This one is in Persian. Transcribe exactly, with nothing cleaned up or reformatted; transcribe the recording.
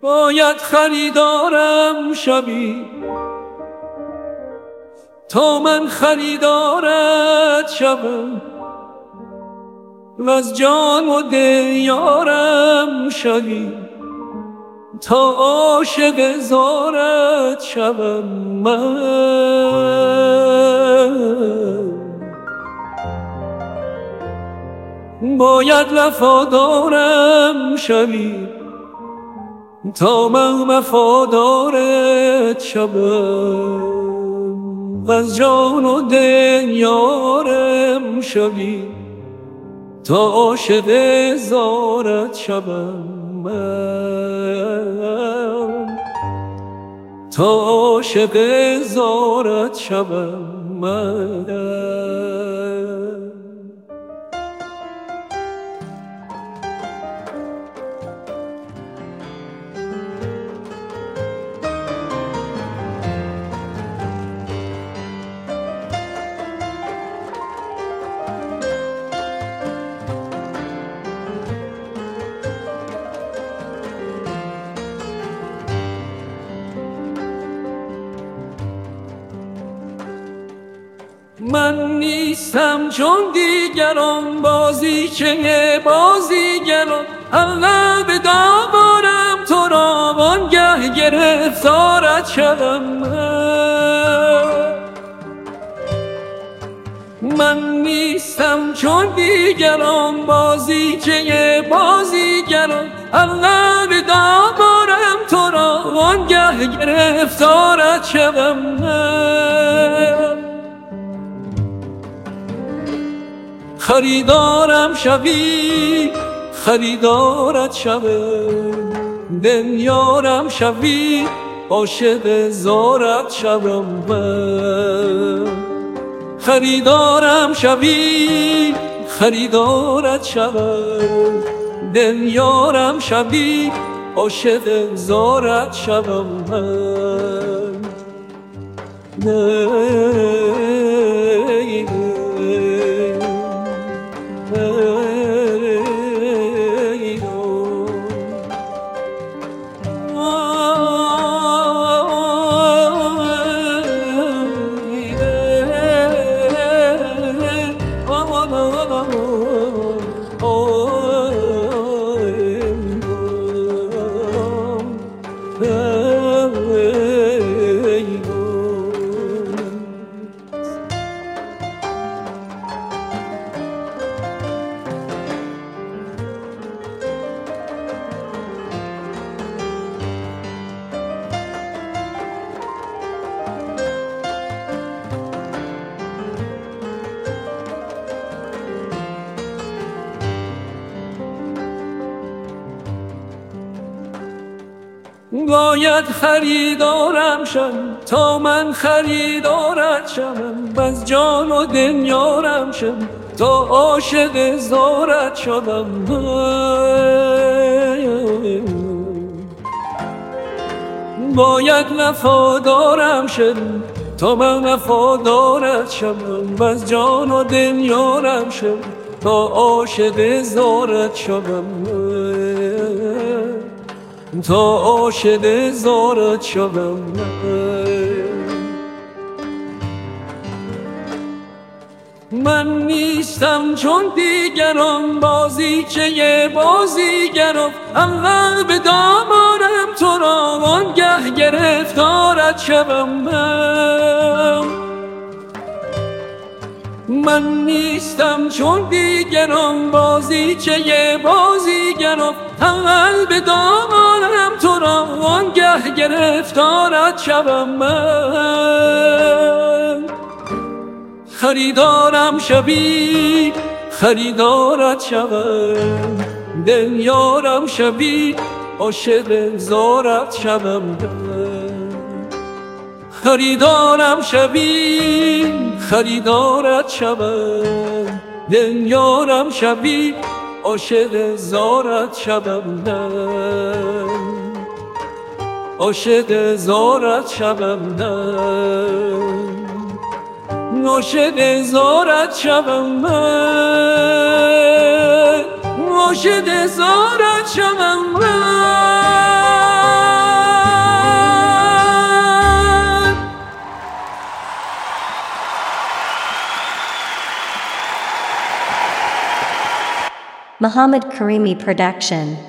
باید خریدارم شوی تا من خریدارت شوم، وز جان و دل یارم شوی تا عاشق زارت شوم من. باید وفادارم شوی تا من وفادارت شوم، وز جان و دل یارم شوی تا عاشق زارت شوم من، تا عاشق زارت شوم من. من نیستم چون دیگران، بازیچه بازیگران، اغلب به دامارم تو را وانگه گرفتارت شدم من. من نیستم چون دیگران، بازیچه بازیگران، اغلب به دامارم تو را وانگه گرفتارت شدم من. خریدارم شوی خریدارت شوم، دل یارم شوی عاشق زارت شوم من. خریدارم شوی خریدارت شوم، دل یارم شوی عاشق زارت شوم من. باید خریدارم شم تا من خریدارت شم، وز جان و دل یارم شم تا عاشق زارت شوم من. باید وفادارم شم تا من وفادارت شم، وز جان و دل یارم شم تا عاشق زارت شوم من، تا عاشق زارت شوم من. نیستم چون دیگران، بازیچه بازیگران، اول به دامارم تو را وانگه گرفتارت شوم من. من نیستم چون دیگران، بازیچه بازیگران، اول به دامارم تو را وانگه گرفتارت شوم من. خریدارم شوی خریدارت شوم، دل یارم شوی عاشق زارت شوم من. خریدارم شوی خریدارت شوم، دل یارم شوی عاشق زارت شوم من. عاشق زارت شوم من، عاشق زارت شوم من، عاشق زارت شوم من. Muhammad Karimi Production.